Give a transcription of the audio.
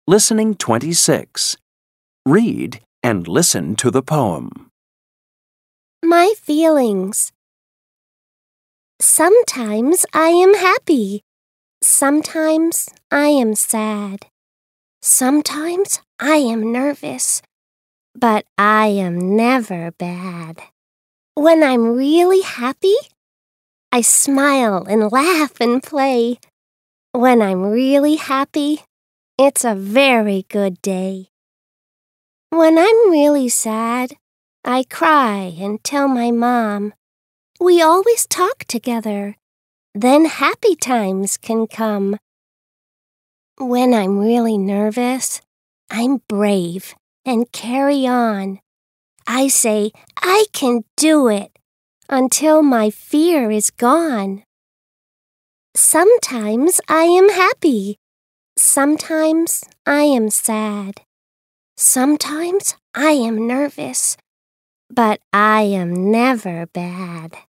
Listening 26. Read and listen to the poem. My feelings. Sometimes I am happy. Sometimes I am sad. Sometimes I am nervous, but I am never bad. When I'm really happy, I smile and laugh and play. When I'm really happy, it's a very good day. When I'm really sad, I cry and tell my mom. We always talk together. Then happy times can come. When I'm really nervous, I'm brave and carry on. I say, I can do it, until my fear is gone. Sometimes I am happy. Sometimes I am sad. Sometimes I am nervous, but I am never bad.